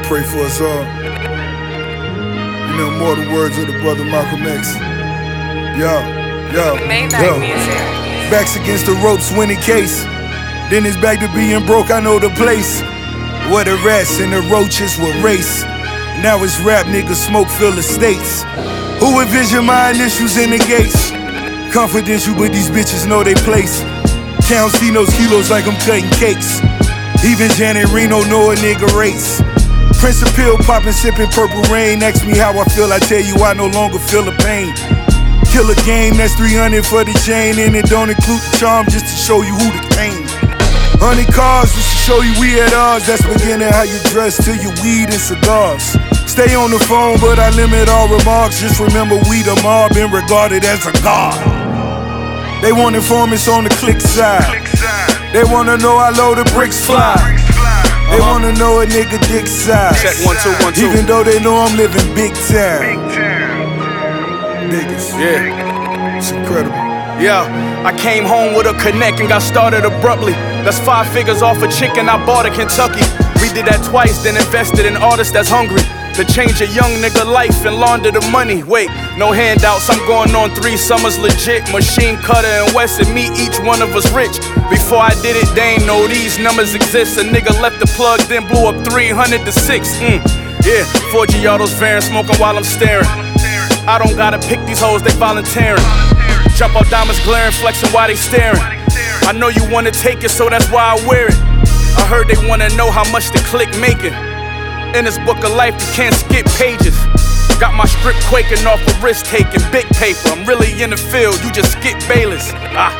pray for us all. You know, immortal words of the brother Malcolm X. Yo. Maybach music. Backs against the ropes, winning case. Then it's back to being broke, I know the place. Where the rats and the roaches will race. Now it's rap niggas smoke fill estates. Who envision my initials in the gates? Confidential, but these bitches know they place. Count Cino's kilos like I'm cutting cakes. Even Janet Reno know a nigga race. Prince of Pill poppin', sippin' Purple Rain. Ask me how I feel, I tell you I no longer feel the pain. Kill a game, that's 300 for the chain. And it don't include the charm, just to show you who the king. 100 cars just to show you we at odds. That's beginning how you dress till you weed and cigars. Stay on the phone, but I limit all remarks. Just remember we the mob, been regarded as a god. They want informants on the click side. They wanna know how low the bricks fly. They wanna know a nigga dick size. Check 1 2 1 2. Even though they know I'm living big time. Niggas. Yeah. It's incredible. Yeah, I came home with a connect and got started abruptly. That's 5 figures off a chicken I bought in Kentucky. We did that twice, then invested in artists that's hungry to change a young nigga life and launder the money. Wait, no handouts, I'm going on 3 summers legit. Machine Cutter and Wesson, me, each one of us rich. Before I did it, they ain't know these numbers exist. A nigga left the plug, then blew up 300 to 6. Yeah, 4 Giottos Varin, smoking while I'm staring. I don't gotta pick these hoes, they volunteering. Jump out diamonds glaring, flexing while they staring. I know you wanna take it, so that's why I wear it. I heard they wanna know how much the click making. In this book of life, you can't skip pages. Got my script quaking off of risk taking, big paper. I'm really in the field, you just skip Bayless.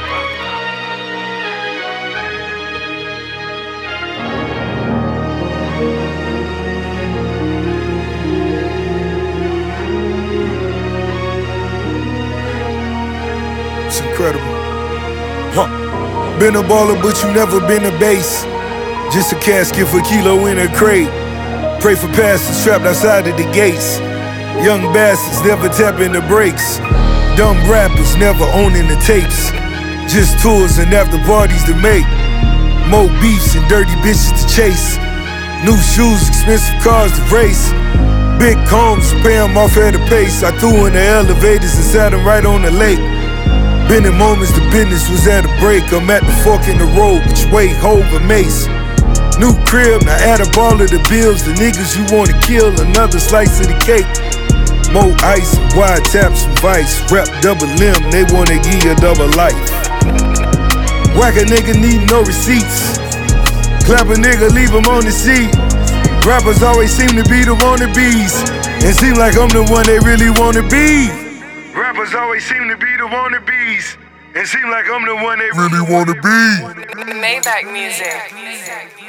It's incredible. Been a baller, but you never been a base. Just a casket for kilo in a crate. Pray for pastors trapped outside of the gates. Young bastards never tapping the brakes. Dumb rappers never owning the tapes. Just tours and after parties to make. More beefs and dirty bitches to chase. New shoes, expensive cars to race. Big combs, pay them off at a pace. I threw in the elevators and sat them right on the lake. Been in moments the business was at a break. I'm at the fork in the road, which way Hov and Mace. New crib, now add up all of the bills. The niggas you wanna kill, another slice of the cake. More ice and wide taps and vice. Rep double limb, they wanna give you a double life. Whack a nigga need no receipts. Clap a nigga, leave him on the seat. Rappers always seem to be the wannabes. And seem like I'm the one they really wanna be. Rappers always seem to be the wannabes. And seem like I'm the one they really wanna be. Maybach music.